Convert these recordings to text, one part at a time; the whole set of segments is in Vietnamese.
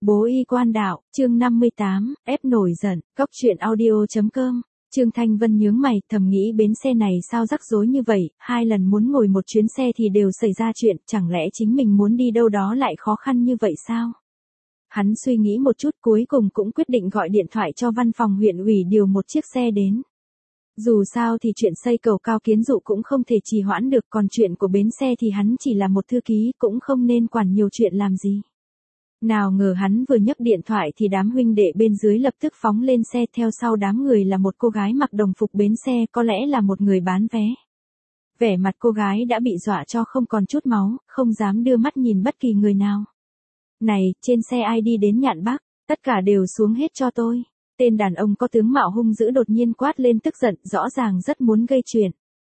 Bố y quan đạo, chương 58, ép nổi giận, Cóc truyện audio.com. Trương Thanh Vân nhướng mày, thầm nghĩ bến xe này sao rắc rối như vậy, 2 lần muốn ngồi một chuyến xe thì đều xảy ra chuyện, chẳng lẽ chính mình muốn đi đâu đó lại khó khăn như vậy sao? Hắn suy nghĩ một chút cuối cùng cũng quyết định gọi điện thoại cho văn phòng huyện ủy điều một chiếc xe đến. Dù sao thì chuyện xây cầu Cao Kiến Dụ cũng không thể trì hoãn được, còn chuyện của bến xe thì hắn chỉ là một thư ký cũng không nên quản nhiều chuyện làm gì. Nào ngờ hắn vừa nhấc điện thoại thì đám huynh đệ bên dưới lập tức phóng lên xe, theo sau đám người là một cô gái mặc đồng phục bến xe, có lẽ là một người bán vé. Vẻ mặt cô gái đã bị dọa cho không còn chút máu, không dám đưa mắt nhìn bất kỳ người nào. Này, trên xe ai đi đến Nhạn Bắc, tất cả đều xuống hết cho tôi. Tên đàn ông có tướng mạo hung dữ đột nhiên quát lên tức giận, rõ ràng rất muốn gây chuyện.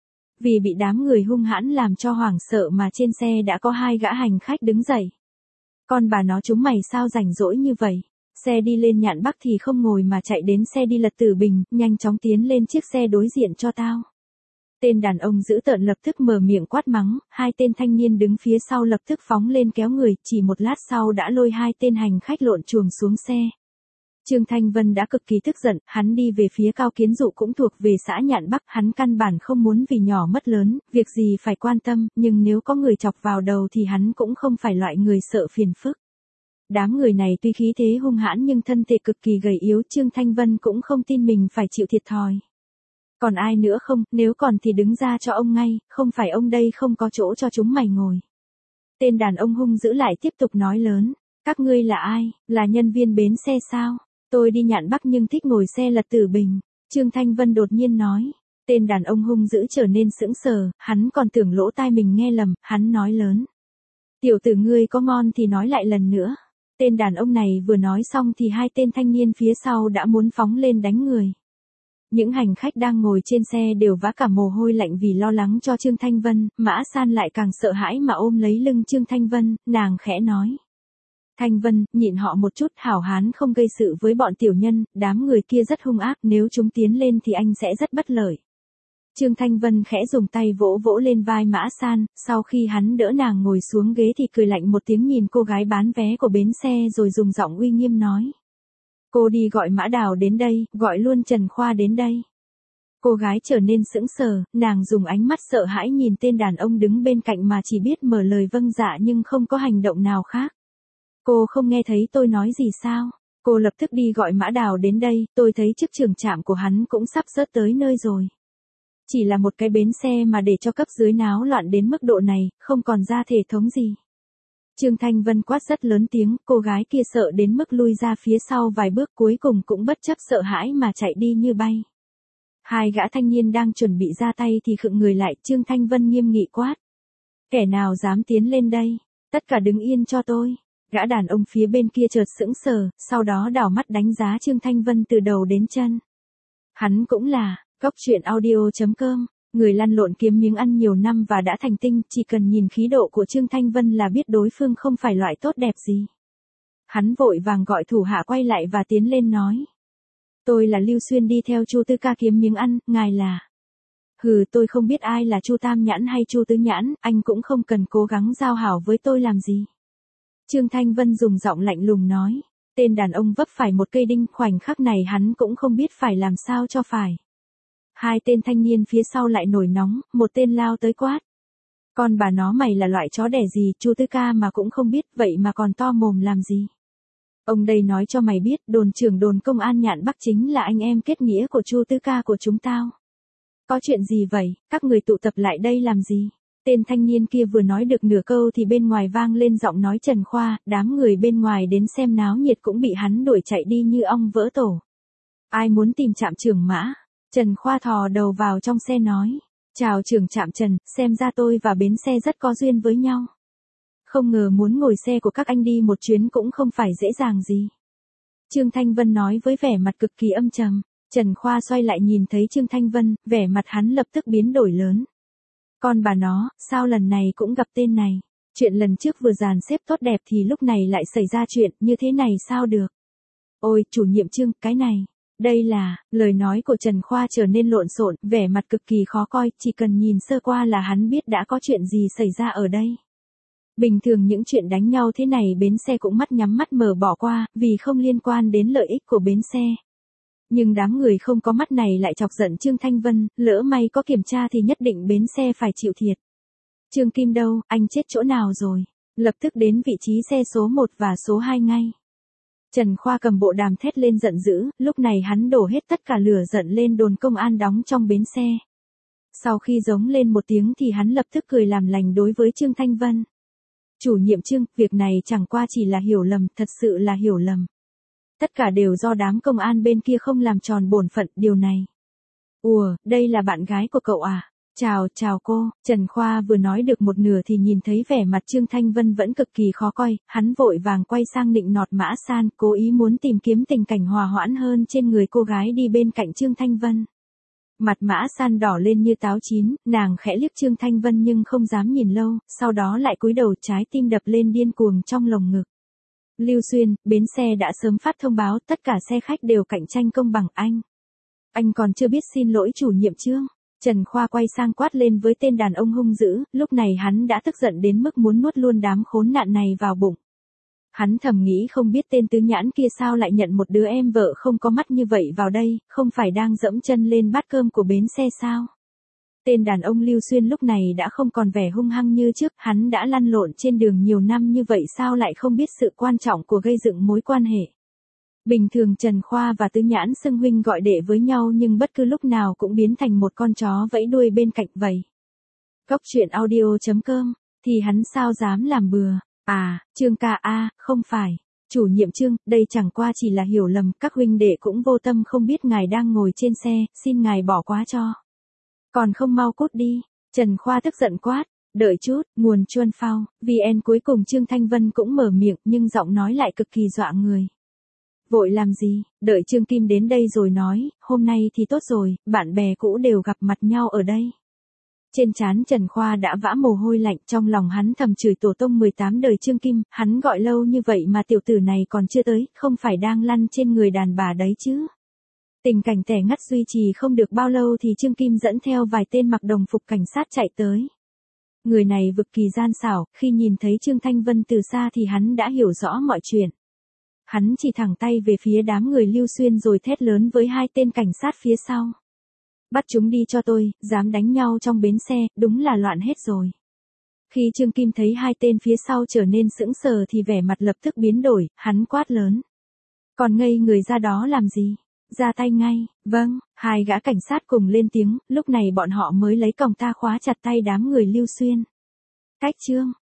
Vì bị đám người hung hãn làm cho hoảng sợ mà trên xe đã có 2 gã hành khách đứng dậy. Con bà nó chúng mày sao rảnh rỗi như vậy? Xe đi lên Nhạn Bắc thì không ngồi mà chạy đến xe đi Lật Tử Bình, nhanh chóng tiến lên chiếc xe đối diện cho tao. Tên đàn ông dữ tợn lập tức mở miệng quát mắng, 2 tên thanh niên đứng phía sau lập tức phóng lên kéo người, chỉ một lát sau đã lôi 2 tên hành khách lộn chuồng xuống xe. Trương Thanh Vân đã cực kỳ tức giận, hắn đi về phía Cao Kiến Dụ cũng thuộc về xã Nhạn Bắc, hắn căn bản không muốn vì nhỏ mất lớn, việc gì phải quan tâm, nhưng nếu có người chọc vào đầu thì hắn cũng không phải loại người sợ phiền phức. Đám người này tuy khí thế hung hãn nhưng thân thể cực kỳ gầy yếu, Trương Thanh Vân cũng không tin mình phải chịu thiệt thòi. Còn ai nữa không, nếu còn thì đứng ra cho ông ngay, không phải ông đây không có chỗ cho chúng mày ngồi. Tên đàn ông hung dữ lại tiếp tục nói lớn, các ngươi là ai, là nhân viên bến xe sao? Tôi đi Nhạn Bắc nhưng thích ngồi xe Lật Tử Bình. Trương Thanh Vân đột nhiên nói. Tên đàn ông hung dữ trở nên sững sờ, hắn còn tưởng lỗ tai mình nghe lầm, hắn nói lớn. Tiểu tử ngươi có ngon thì nói lại lần nữa. Tên đàn ông này vừa nói xong thì 2 tên thanh niên phía sau đã muốn phóng lên đánh người. Những hành khách đang ngồi trên xe đều vã cả mồ hôi lạnh vì lo lắng cho Trương Thanh Vân, Mã San lại càng sợ hãi mà ôm lấy lưng Trương Thanh Vân, nàng khẽ nói. Thanh Vân, nhịn họ một chút, hảo hán không gây sự với bọn tiểu nhân, đám người kia rất hung ác, nếu chúng tiến lên thì anh sẽ rất bất lợi. Trương Thanh Vân khẽ dùng tay vỗ vỗ lên vai Mã San, sau khi hắn đỡ nàng ngồi xuống ghế thì cười lạnh một tiếng nhìn cô gái bán vé của bến xe rồi dùng giọng uy nghiêm nói. Cô đi gọi Mã Đào đến đây, gọi luôn Trần Khoa đến đây. Cô gái trở nên sững sờ, nàng dùng ánh mắt sợ hãi nhìn tên đàn ông đứng bên cạnh mà chỉ biết mở lời vâng dạ nhưng không có hành động nào khác. Cô không nghe thấy tôi nói gì sao? Cô lập tức đi gọi Mã Đào đến đây, tôi thấy chức trưởng trạm của hắn cũng sắp rớt tới nơi rồi. Chỉ là một cái bến xe mà để cho cấp dưới náo loạn đến mức độ này, không còn ra thể thống gì. Trương Thanh Vân quát rất lớn tiếng, cô gái kia sợ đến mức lui ra phía sau vài bước cuối cùng cũng bất chấp sợ hãi mà chạy đi như bay. 2 gã thanh niên đang chuẩn bị ra tay thì khựng người lại, Trương Thanh Vân nghiêm nghị quát. Kẻ nào dám tiến lên đây? Tất cả đứng yên cho tôi. Gã đàn ông phía bên kia chợt sững sờ, sau đó đảo mắt đánh giá Trương Thanh Vân từ đầu đến chân. Hắn cũng là, Cóc truyện audio.com, người lăn lộn kiếm miếng ăn nhiều năm và đã thành tinh, chỉ cần nhìn khí độ của Trương Thanh Vân là biết đối phương không phải loại tốt đẹp gì. Hắn vội vàng gọi thủ hạ quay lại và tiến lên nói. Tôi là Lưu Xuyên đi theo Chu Tư Ca kiếm miếng ăn, ngài là... Hừ, tôi không biết ai là Chu Tam Nhãn hay Chu Tứ Nhãn, anh cũng không cần cố gắng giao hảo với tôi làm gì. Trương Thanh Vân dùng giọng lạnh lùng nói, tên đàn ông vấp phải một cây đinh, khoảnh khắc này hắn cũng không biết phải làm sao cho phải. 2 tên thanh niên phía sau lại nổi nóng, một tên lao tới quát. Con bà nó mày là loại chó đẻ gì, Chu Tư Ca mà cũng không biết, vậy mà còn to mồm làm gì. Ông đây nói cho mày biết, đồn trưởng đồn công an Nhạn Bắc chính là anh em kết nghĩa của Chu Tư Ca của chúng tao. Có chuyện gì vậy, các người tụ tập lại đây làm gì? Tên thanh niên kia vừa nói được nửa câu thì bên ngoài vang lên giọng nói Trần Khoa, đám người bên ngoài đến xem náo nhiệt cũng bị hắn đuổi chạy đi như ong vỡ tổ. Ai muốn tìm trạm trưởng Mã? Trần Khoa thò đầu vào trong xe nói. Chào trưởng trạm Trần, xem ra tôi và bến xe rất có duyên với nhau. Không ngờ muốn ngồi xe của các anh đi một chuyến cũng không phải dễ dàng gì. Trương Thanh Vân nói với vẻ mặt cực kỳ âm trầm. Trần Khoa xoay lại nhìn thấy Trương Thanh Vân, vẻ mặt hắn lập tức biến đổi lớn. Con bà nó, sao lần này cũng gặp tên này? Chuyện lần trước vừa dàn xếp tốt đẹp thì lúc này lại xảy ra chuyện như thế này sao được? Ôi, chủ nhiệm Trương, cái này. Đây là, lời nói của Trần Khoa trở nên lộn xộn, vẻ mặt cực kỳ khó coi, chỉ cần nhìn sơ qua là hắn biết đã có chuyện gì xảy ra ở đây. Bình thường những chuyện đánh nhau thế này bến xe cũng mắt nhắm mắt mở bỏ qua, vì không liên quan đến lợi ích của bến xe. Nhưng đám người không có mắt này lại chọc giận Trương Thanh Vân, lỡ may có kiểm tra thì nhất định bến xe phải chịu thiệt. Trương Kim đâu, anh chết chỗ nào rồi? Lập tức đến vị trí xe số 1 và số 2 ngay. Trần Khoa cầm bộ đàm thét lên giận dữ, lúc này hắn đổ hết tất cả lửa giận lên đồn công an đóng trong bến xe. Sau khi giống lên một tiếng thì hắn lập tức cười làm lành đối với Trương Thanh Vân. Chủ nhiệm Trương, việc này chẳng qua chỉ là hiểu lầm, thật sự là hiểu lầm. Tất cả đều do đám công an bên kia không làm tròn bổn phận điều này. Ủa, đây là bạn gái của cậu à? Chào cô, Trần Khoa vừa nói được một nửa thì nhìn thấy vẻ mặt Trương Thanh Vân vẫn cực kỳ khó coi, hắn vội vàng quay sang nịnh nọt Mã San, cố ý muốn tìm kiếm tình cảnh hòa hoãn hơn trên người cô gái đi bên cạnh Trương Thanh Vân. Mặt Mã San đỏ lên như táo chín, nàng khẽ liếc Trương Thanh Vân nhưng không dám nhìn lâu, sau đó lại cúi đầu trái tim đập lên điên cuồng trong lồng ngực. Lưu Xuyên, bến xe đã sớm phát thông báo tất cả xe khách đều cạnh tranh công bằng anh. Anh còn chưa biết xin lỗi chủ nhiệm Trương. Trần Khoa quay sang quát lên với tên đàn ông hung dữ, lúc này hắn đã tức giận đến mức muốn nuốt luôn đám khốn nạn này vào bụng. Hắn thầm nghĩ không biết tên tứ nhãn kia sao lại nhận một đứa em vợ không có mắt như vậy vào đây, không phải đang dẫm chân lên bát cơm của bến xe sao? Tên đàn ông Lưu Xuyên lúc này đã không còn vẻ hung hăng như trước, hắn đã lăn lộn trên đường nhiều năm như vậy sao lại không biết sự quan trọng của gây dựng mối quan hệ. Bình thường Trần Khoa và Tứ Nhãn xưng huynh gọi đệ với nhau nhưng bất cứ lúc nào cũng biến thành một con chó vẫy đuôi bên cạnh vậy. Cóc truyện audio.com, thì hắn sao dám làm bừa. Trương ca không phải. Chủ nhiệm Trương, đây chẳng qua chỉ là hiểu lầm, các huynh đệ cũng vô tâm không biết ngài đang ngồi trên xe, xin ngài bỏ qua cho. Còn không mau cút đi, Trần Khoa tức giận quát, đợi chút, nguồn chuân phao, VN cuối cùng Trương Thanh Vân cũng mở miệng nhưng giọng nói lại cực kỳ dọa người. Vội làm gì, đợi Trương Kim đến đây rồi nói, hôm nay thì tốt rồi, bạn bè cũ đều gặp mặt nhau ở đây. Trên trán Trần Khoa đã vã mồ hôi lạnh, trong lòng hắn thầm chửi tổ tông 18 đời Trương Kim, hắn gọi lâu như vậy mà tiểu tử này còn chưa tới, không phải đang lăn trên người đàn bà đấy chứ. Tình cảnh tẻ ngắt duy trì không được bao lâu thì Trương Kim dẫn theo vài tên mặc đồng phục cảnh sát chạy tới. Người này vực kỳ gian xảo, khi nhìn thấy Trương Thanh Vân từ xa thì hắn đã hiểu rõ mọi chuyện. Hắn chỉ thẳng tay về phía đám người Lưu Xuyên rồi thét lớn với hai tên cảnh sát phía sau. Bắt chúng đi cho tôi, dám đánh nhau trong bến xe, đúng là loạn hết rồi. Khi Trương Kim thấy hai tên phía sau trở nên sững sờ thì vẻ mặt lập tức biến đổi, hắn quát lớn. Còn ngây người ra đó làm gì? Ra tay ngay, vâng, hai gã cảnh sát cùng lên tiếng, lúc này bọn họ mới lấy còng ta khóa chặt tay đám người Lưu Xuyên. Cách Trương,